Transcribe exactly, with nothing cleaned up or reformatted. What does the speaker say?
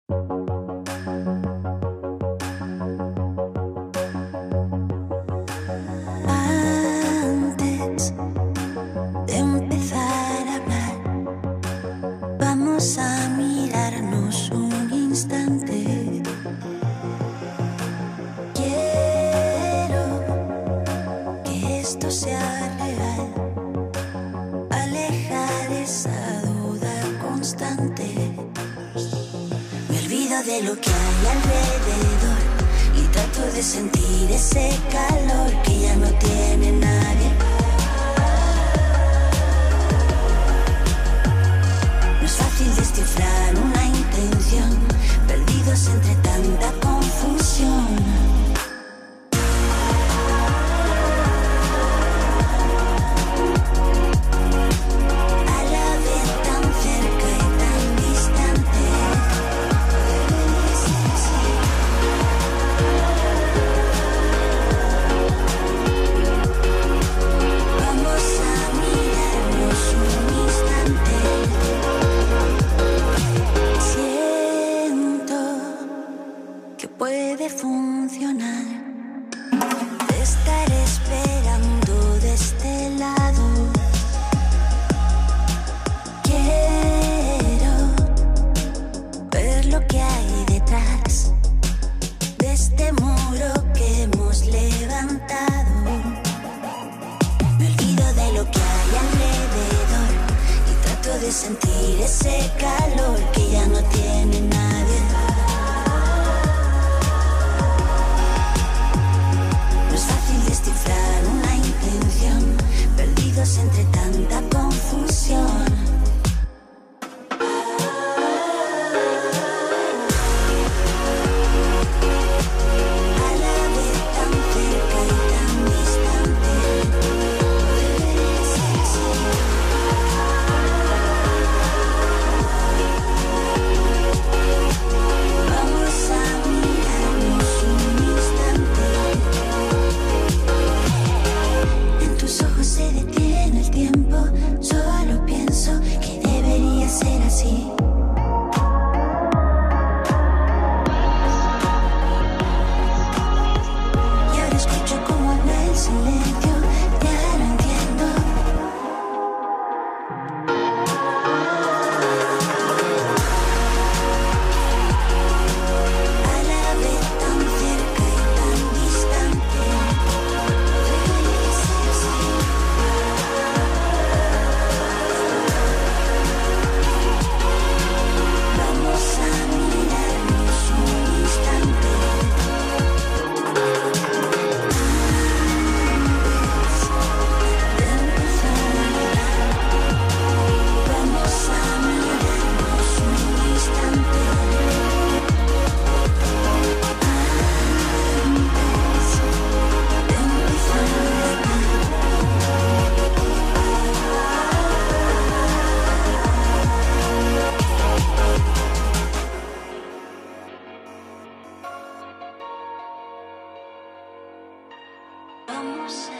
Antes de empezar a hablar, vamos a mirarnos un instante. Quiero que esto sea real, alejar esa duda constante. Me olvido de lo que hay alrededor y trato de sentir ese calor que ya no tiene nadie. No es fácil descifrar una intención, perdidos entre tanta confusión. Puede funcionar. Te estaré esperando de este lado. Quiero ver lo que hay detrás de este muro que hemos levantado. Me olvido de lo que hay alrededor y trato de sentir ese calor que ya no tiene nadie. Descifrar una intención, perdidos entre tanta confusión. A la vez tan cerca y tan distante. Vamos a mirarnos un instante. Ojos se detiene el tiempo, solo pienso que debería ser así. Y ahora escucho cómo habla el silencio, ya lo entiendo. A la vez tan cerca y tan distante. Vamos a